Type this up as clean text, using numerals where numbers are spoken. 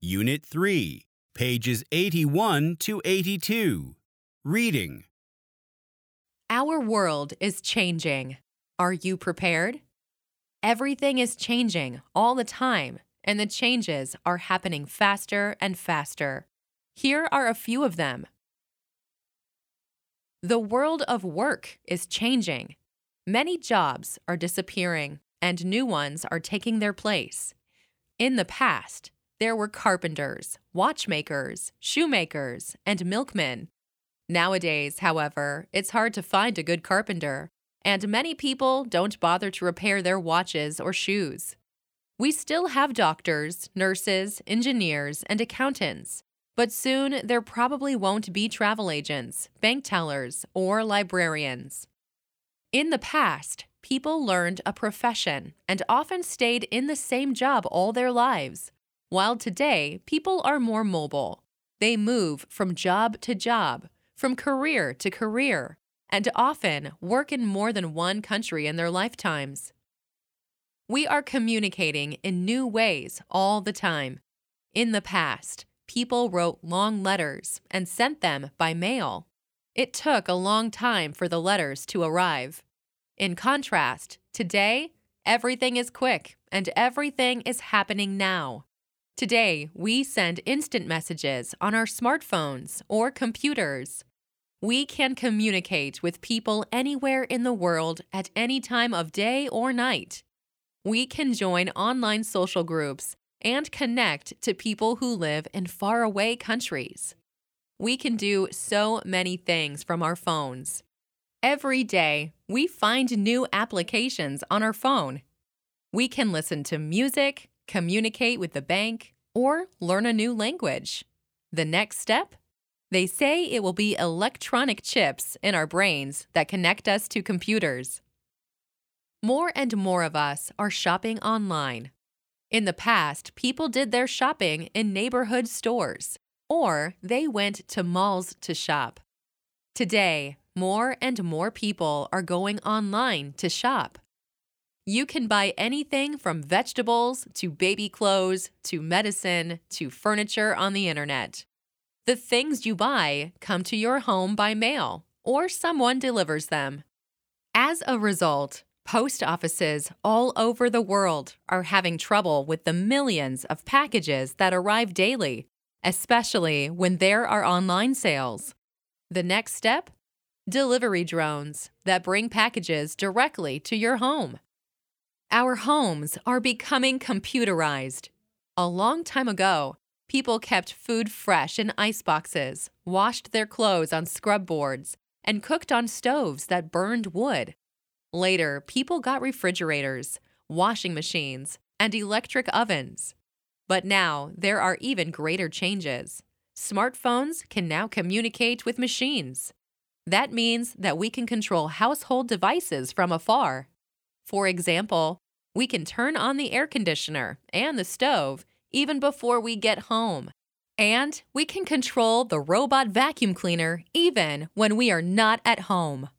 Unit 3, pages 81 to 82. Reading. Our world is changing. Are you prepared? Everything is changing all the time, and the changes are happening faster and faster. Here are a few of them. The world of work is changing. Many jobs are disappearing, and new ones are taking their place. In the past, there were carpenters, watchmakers, shoemakers, and milkmen. Nowadays, however, it's hard to find a good carpenter, and many people don't bother to repair their watches or shoes. We still have doctors, nurses, engineers, and accountants, but soon there probably won't be travel agents, bank tellers, or librarians. In the past, people learned a profession and often stayed in the same job all their lives, while today people are more mobile. They move from job to job, from career to career, and often work in more than one country in their lifetimes. We are communicating in new ways all the time. In the past, people wrote long letters and sent them by mail. It took a long time for the letters to arrive. In contrast, today, everything is quick and everything is happening now. Today, we send instant messages on our smartphones or computers. We can communicate with people anywhere in the world at any time of day or night. We can join online social groups and connect to people who live in faraway countries. We can do so many things from our phones. Every day, we find new applications on our phone. We can listen to music, communicate with the bank, or learn a new language. The next step? They say it will be electronic chips in our brains that connect us to computers. More and more of us are shopping online. In the past, people did their shopping in neighborhood stores, or they went to malls to shop. Today, more and more people are going online to shop. You can buy anything from vegetables to baby clothes to medicine to furniture on the internet. The things you buy come to your home by mail, or someone delivers them. As a result, post offices all over the world are having trouble with the millions of packages that arrive daily, especially when there are online sales. The next step? Delivery drones that bring packages directly to your home. Our homes are becoming computerized. A long time ago, people kept food fresh in ice boxes, washed their clothes on scrub boards, and cooked on stoves that burned wood. Later, people got refrigerators, washing machines, and electric ovens. But now, there are even greater changes. Smartphones can now communicate with machines. That means that we can control household devices from afar. For example, we can turn on the air conditioner and the stove even before we get home. And we can control the robot vacuum cleaner even when we are not at home.